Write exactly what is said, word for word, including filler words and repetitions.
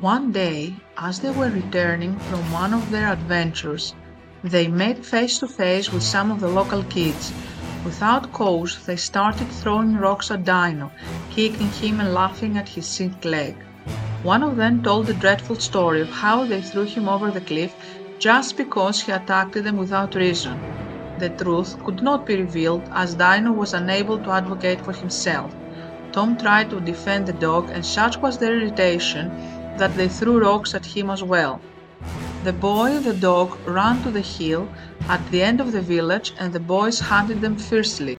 One day, as they were returning from one of their adventures, they met face to face with some of the local kids. Without cause, they started throwing rocks at Dino, kicking him and laughing at his sick leg. One of them told the dreadful story of how they threw him over the cliff just because he attacked them without reason. The truth could not be revealed as Dino was unable to advocate for himself. Tom tried to defend the dog, and such was their irritation that they threw rocks at him as well. The boy and the dog ran to the hill at the end of the village, and the boys hunted them fiercely.